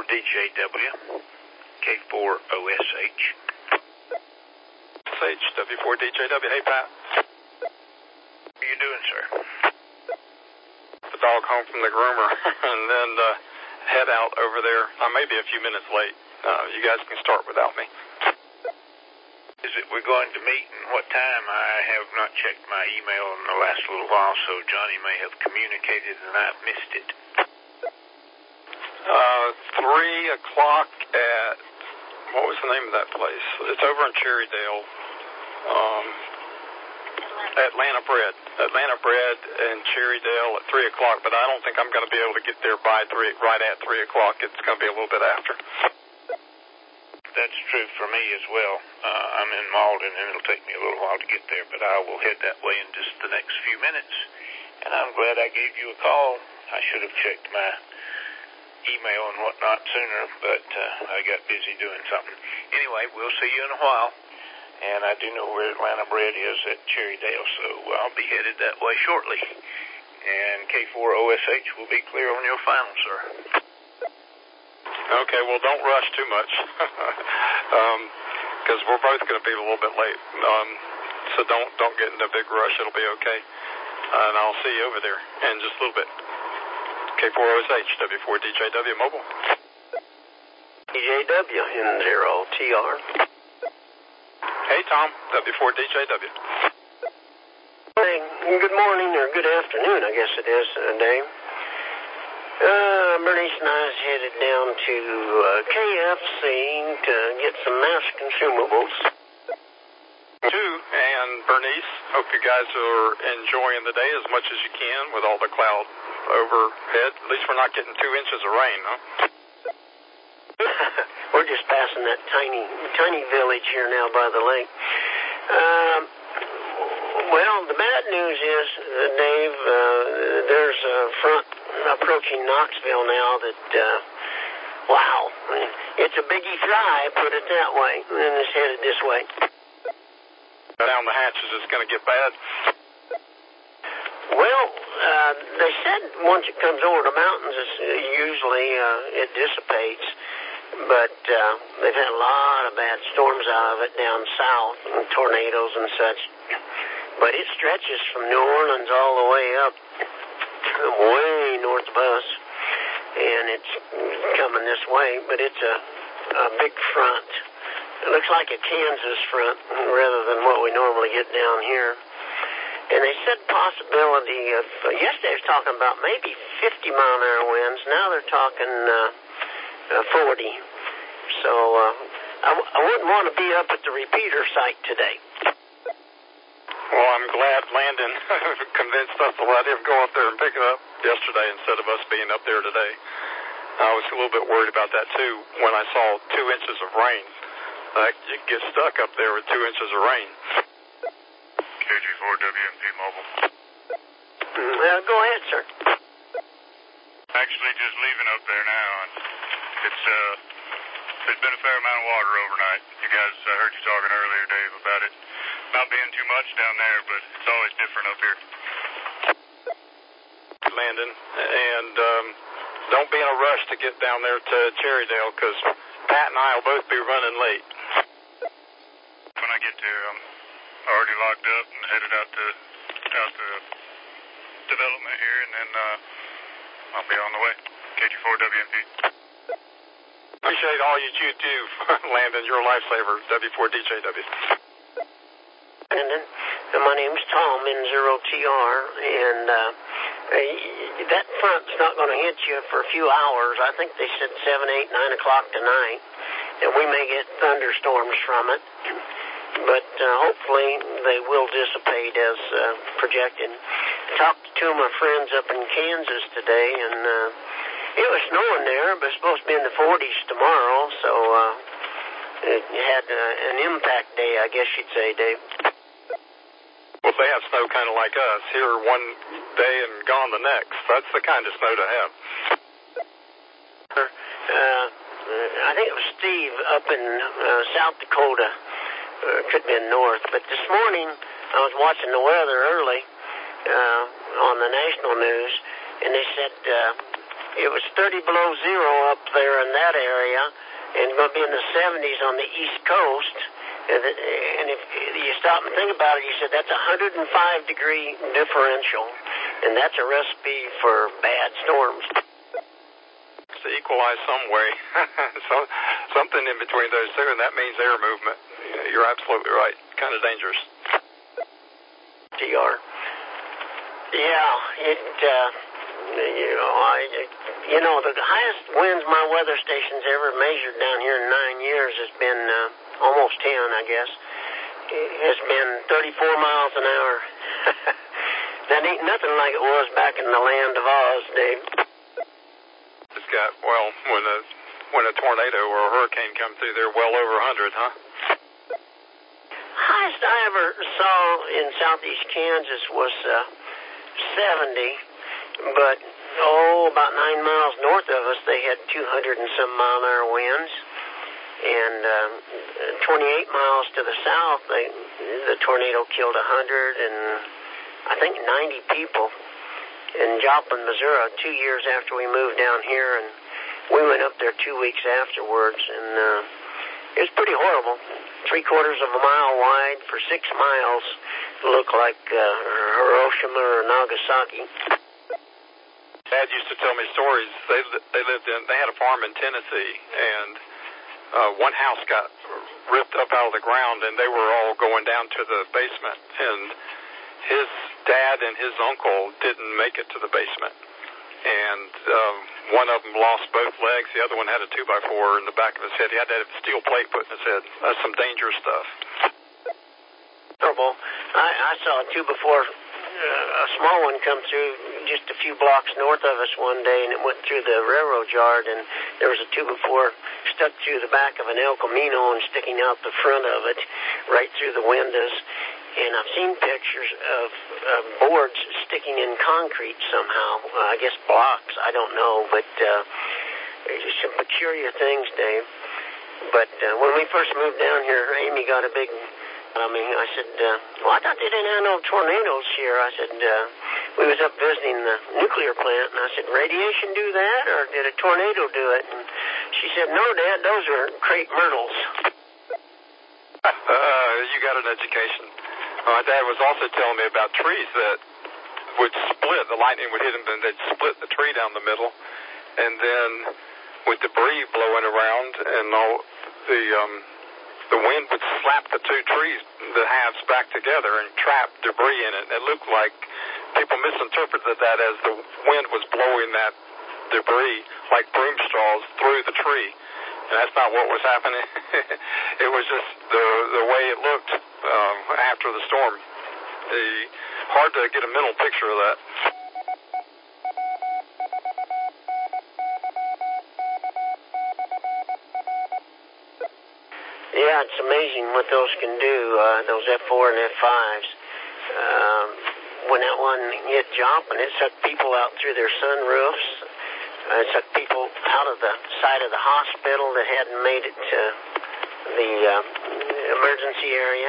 W4DJW, K4OSH. W4DJW. Hey, Pat. How are you doing, sir? The dog home from the groomer, and then head out over there. I may be a few minutes late. You guys can start without me. Is it we're going to meet and what time? I have not checked my email in the last little while, so Johnny may have communicated and I've missed it. 3 o'clock at, what was the name of that place? It's over in Cherrydale. Atlanta Bread in Cherrydale at 3 o'clock, but I don't think I'm going to be able to get there by right at 3 o'clock. It's going to be a little bit after. That's true for me as well. I'm in Malden, and it'll take me a little while to get there, but I will head that way in just the next few minutes. And I'm glad I gave you a call. I should have checked my email and whatnot sooner, but I got busy doing something. Anyway, we'll see you in a while. And I do know where Atlanta Bread is at Cherrydale, so I'll be headed that way shortly. And K4OSH will be clear on your final, sir. Okay, well, don't rush too much, because we're both going to be a little bit late. So don't get in a big rush. It'll be okay. And I'll see you over there in just a little bit. K4OSH, W4DJW Mobile. DJW in 0TR. Hey, Tom, W4DJW. Hey, good morning or good afternoon, I guess it is, Dave. Bernice and I is headed down to KFC to get some mass consumables. And Bernice, hope you guys are enjoying the day as much as you can with all the cloud overhead. At least we're not getting 2 inches of rain, huh? We're just passing that tiny village here now by the lake. Well, the bad news is, Dave, there's a front approaching Knoxville now that, wow, it's a biggie fly, put it that way, and it's headed this way. Down the hatches, it's going to get bad. Well, they said once it comes over the mountains, usually it dissipates. But they've had a lot of bad storms out of it down south, and tornadoes and such. But it stretches from New Orleans all the way up, way north of us, and it's coming this way. But it's a big front. It looks like a Kansas front rather than what we normally get down here. And they said possibility of, yesterday I was talking about maybe 50-mile-an-hour winds. Now they're talking 40. So I wouldn't want to be up at the repeater site today. Well, I'm glad Landon convinced us to let him go up there and pick it up yesterday instead of us being up there today. I was a little bit worried about that, too, when I saw 2 inches of rain. You get stuck up there with 2 inches of rain. KG4WMP Mobile. Go ahead, sir. Actually, just leaving up there now, and there's been a fair amount of water overnight. You guys, I heard you talking earlier, Dave, about it not being too much down there, but it's always different up here. Landon, and don't be in a rush to get down there to Cherrydale, because Pat and I will both be running late. When I get there, I'm already locked up and headed out to development here, and then I'll be on the way. KG4WMP. Appreciate all you do, Landon. You're a lifesaver. W4DJW. Landon, my name's Tom, N0TR, and that front's not going to hit you for a few hours. I think they said 7, 8, 9 o'clock tonight, and we may get thunderstorms from it. But hopefully they will dissipate as projected. Talked to 2 of my friends up in Kansas today, and it was snowing there, but it's supposed to be in the 40s tomorrow, so it had an impact day, I guess you'd say, Dave. Well, they have snow kind of like us, here one day and gone the next. That's the kind of snow to have. I think it was Steve up in South Dakota. Could be in north. But this morning, I was watching the weather early on the national news, and they said it was 30 below zero up there in that area, and going to be in the 70s on the East Coast. And if you stop and think about it, you said that's a 105-degree differential, and that's a recipe for bad storms. To equalize some way. So something in between those two, and that means air movement. You're absolutely right. Kind of dangerous. TR. Yeah, the highest winds my weather station's ever measured down here in 9 years has been almost 10, I guess. It has been 34 miles an hour. That ain't nothing like it was back in the land of Oz, Dave. It's got, well, when a tornado or a hurricane come through, they're well over 100, huh? Highest I ever saw in southeast Kansas was 70, but about 9 miles north of us, they had 200 and some mile an hour winds, and 28 miles to the south, the tornado killed 100 and I think 90 people in Joplin, Missouri, 2 years after we moved down here, and we went up there 2 weeks afterwards, and it was pretty horrible. 3/4 of a mile wide for 6 miles. It looked like Hiroshima or Nagasaki. Dad used to tell me stories. They had a farm in Tennessee, and one house got ripped up out of the ground, and they were all going down to the basement, and his dad and his uncle didn't make it to the basement, and one of them lost both legs. The other one had a 2x4 in the back of his head. He had to have a steel plate put in his head. That's some dangerous stuff. Terrible. I saw a 2x4, a small one come through just a few blocks north of us one day, and it went through the railroad yard, and there was a 2x4 stuck through the back of an El Camino and sticking out the front of it, right through the windows. And I've seen pictures of boards sticking in concrete somehow. I guess blocks. I don't know, but some peculiar things, Dave. But when we first moved down here, Amy got a big... I said, I thought they didn't have no tornadoes here. I said, we was up visiting the nuclear plant, and I said, radiation do that, or did a tornado do it? And she said, no, Dad, those are crepe myrtles. You got an education. My dad was also telling me about trees that would split. The lightning would hit them, and they'd split the tree down the middle. And then with debris blowing around and all the wind would slap the two trees, the halves back together and trap debris in it. It looked like people misinterpreted that as the wind was blowing that debris like broom straws through the tree. And that's not what was happening. It was just the way it looked after the storm. Hard to get a mental picture of that. Yeah, it's amazing what those can do, those F4 and F5s. When that one hit Joplin, it sucked people out through their sunroofs. It took people out of the side of the hospital that hadn't made it to the emergency area.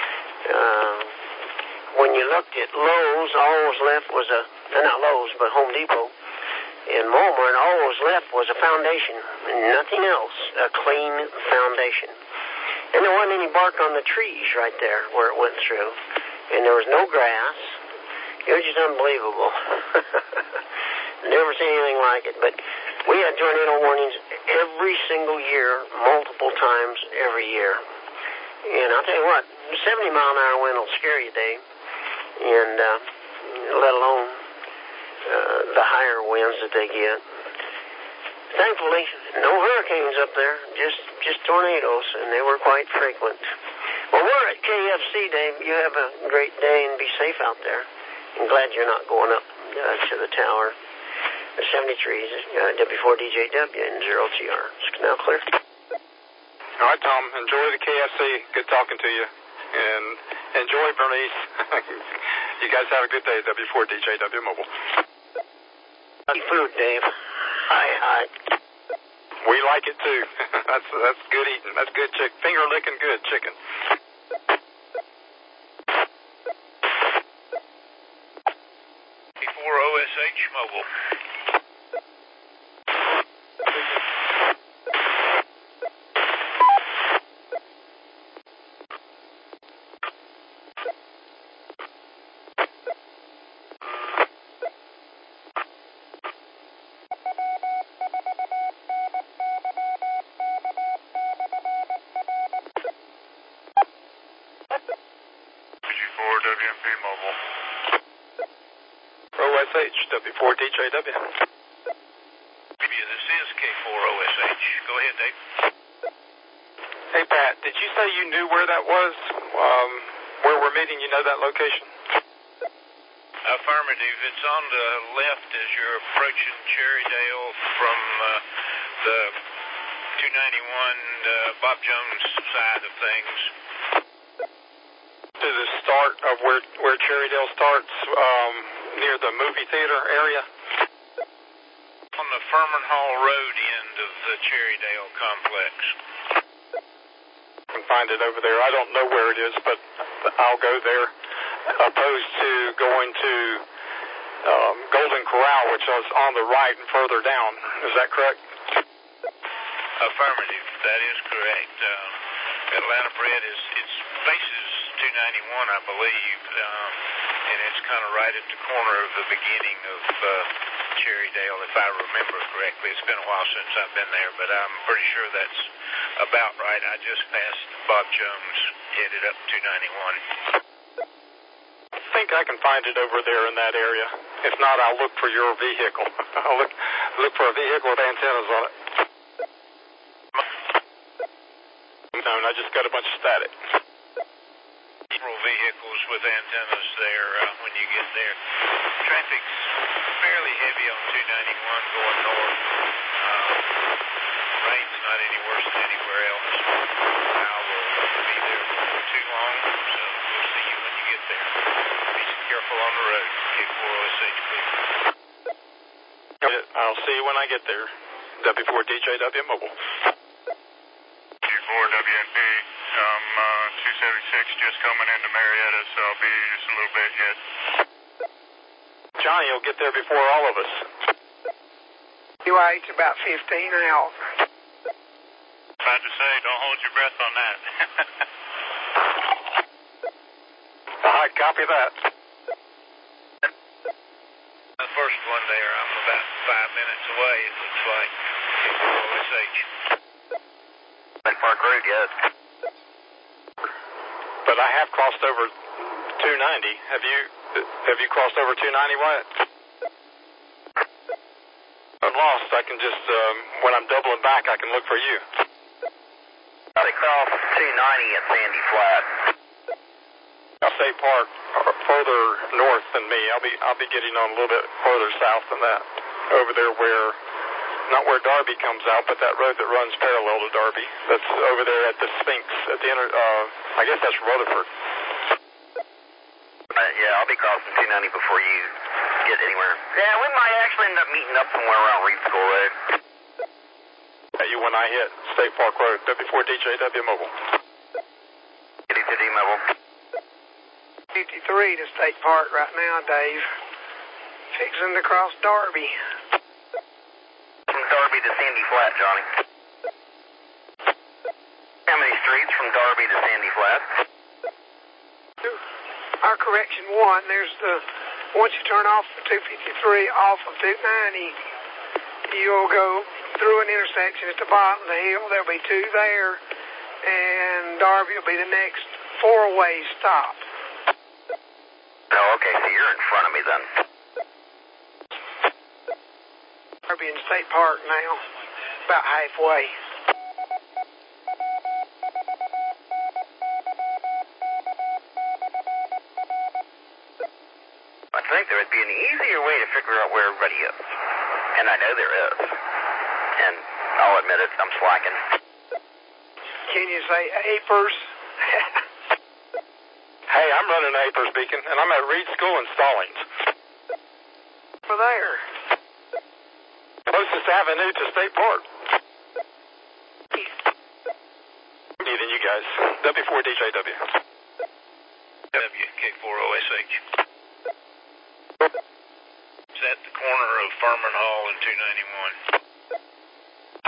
When you looked at Lowe's, all was left was not Lowe's, but Home Depot and Walmart, all was left was a foundation, nothing else, a clean foundation. And there wasn't any bark on the trees right there where it went through. And there was no grass. It was just unbelievable. Never seen anything like it. But we had tornado warnings every single year, multiple times every year. And I'll tell you what, 70-mile-an-hour wind will scare you, Dave. And let alone the higher winds that they get. Thankfully, no hurricanes up there, just tornadoes, and they were quite frequent. Well, we're at KFC, Dave. You have a great day and be safe out there. I'm glad you're not going up to the tower. The 73 W4DJW and 0TR. It's now clear. All right, Tom. Enjoy the KFC. Good talking to you. And enjoy Bernice. You guys have a good day, W4DJW Mobile. Food, Dave. Hi. We like it too. That's good eating. That's good chicken. Finger licking good chicken. Before OSH Mobile. W4DJW. This is K4OSH. Go ahead, Dave. Hey, Pat, did you say you knew where that was? Where we're meeting, you know that location? Affirmative. It's on the left as you're approaching Cherrydale from the 291 Bob Jones side of things. To the start of where Cherrydale starts, near the movie theater area? On the Furman Hall Road end of the Cherrydale complex. I can find it over there. I don't know where it is, but I'll go there. Opposed to going to Golden Corral, which is on the right and further down. Is that correct? Affirmative. That is correct. Atlanta Bread faces 291, I believe, and it's kind of right at the corner of the beginning of Cherrydale, if I remember correctly. It's been a while since I've been there, but I'm pretty sure that's about right. I just passed Bob Jones, headed up 291. I think I can find it over there in that area. If not, I'll look for your vehicle. I'll look for a vehicle with antennas on it. No, I just got a bunch of static. Several vehicles with antennas there when you get there. Traffic's fairly heavy on 291 going north. Rain's not any worse than anywhere else. I will be there before too long, so we'll see you when you get there. Be careful on the road. K4OSH, please. I'll see you when I get there. W4DJW Mobile. K4WNP. I'm 276 just coming into Marietta, so I'll be just a little bit yet. Johnny will get there before all of us. Anyway, it's about 15 out. About to say, don't hold your breath on that. I copy that. The first one there, I'm about 5 minutes away, it looks like. K4OSH. Park Road yet. But I have crossed over 290. Have you crossed over 290, Wyatt? I'm lost. I can just, when I'm doubling back, I can look for you. They crossed 290 at Sandy Flat. State Park further north than me. I'll be getting on a little bit further south than that. Over there not where Darby comes out, but that road that runs parallel to Darby. That's over there at the Sphinx, at the I guess that's Rutherford. Yeah, I'll be crossing 290 before you get anywhere. Yeah, we might actually end up meeting up somewhere around Reed School Road. You when I hit State Park Road, W4DJW Mobile. D2D Mobile. 53 to State Park right now, Dave. Fixing to cross Darby. From Darby to Sandy Flat, Johnny. How many streets from Darby to Sandy Flat? Our correction one, there's once you turn off the 253 off of 290, you'll go through an intersection at the bottom of the hill. There'll be two there, and Darby will be the next four-way stop. Oh, okay, so you're in front of me then. Darby in State Park now, about halfway. I think there would be an easier way to figure out where everybody is. And I know there is. And I'll admit it, I'm slacking. Can you say Apers? Hey, I'm running Apers Beacon, and I'm at Reed School in Stallings. Over there. Closest avenue to State Park. Meeting you guys. W4DJW. K4OSH. It's at the corner of Furman Hall and 291.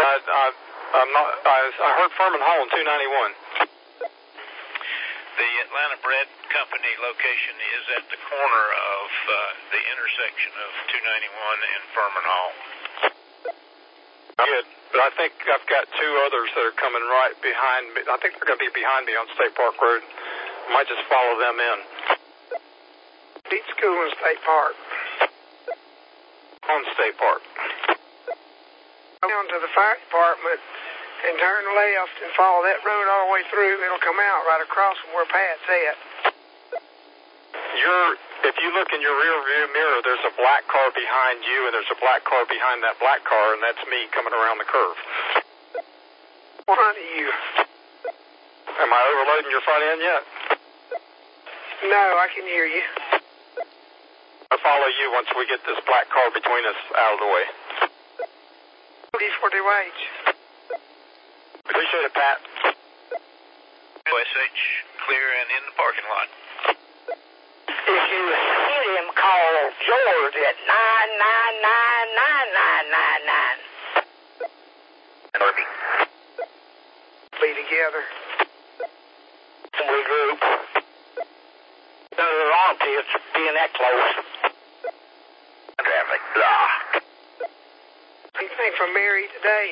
I heard Furman Hall in 291. The Atlanta Bread Company location is at the corner of the intersection of 291 and Furman Hall. Good, but I think I've got two others that are coming right behind me. I think they're going to be behind me on State Park Road. I might just follow them in. Reed School in State Park. On State Park. Down to the fire department and turn left and follow that road all the way through. It'll come out right across from where Pat's at. If you look in your rear view mirror, there's a black car behind you, and there's a black car behind that black car, and that's me coming around the curve. In front of you. Am I overloading your front end yet? No, I can hear you. I'll follow you once we get this black car between us out of the way. D40H. Appreciate it, Pat. OSH clear and in the parking lot. If you hit him, call George at 9999999. Norby. Be together. We group. They're on to you, being that close. Traffic. Blah. Anything from Mary today?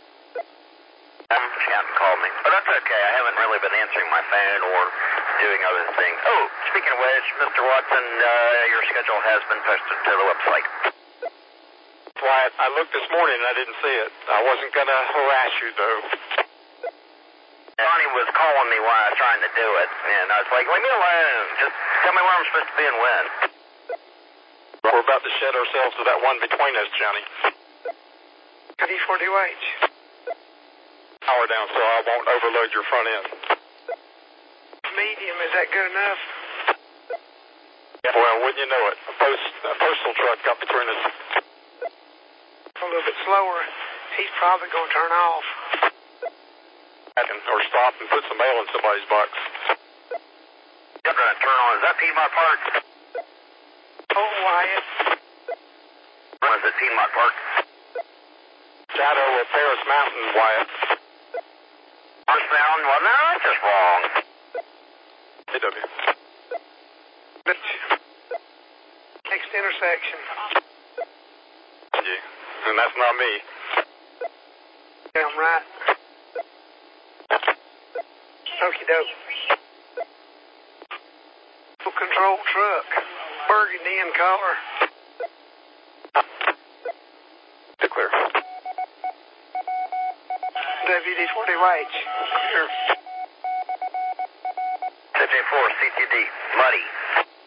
She hasn't called me. But that's okay. I haven't really been answering my phone or doing other things. Oh, speaking of which, Mr. Watson, your schedule has been posted to the website. Wyatt, I looked this morning and I didn't see it. I wasn't going to harass you, though. Bonnie was calling me while I was trying to do it, and I was like, leave me alone. Just tell me where I'm supposed to be and when. We're about to shed ourselves to that one between us, Johnny. D40H. Power down so I won't overload your front end. Medium, is that good enough? Well, wouldn't you know it? A postal truck got between us. A little bit slower. He's probably going to turn off. Or stop and put some mail in somebody's box. You're going to turn on. Is that Piedmont Park? Oh, Wyatt. Or is it Piedmont Park? Shadow of Paris Mountain, Wyatt. Paris Mountain? Well, no, that's just wrong. AW. Next intersection. Yeah, and that's not me. Damn right. Okie doke. Control truck. Burgundy in color. Clear. WD40H. Clear. 54 CTD. Muddy.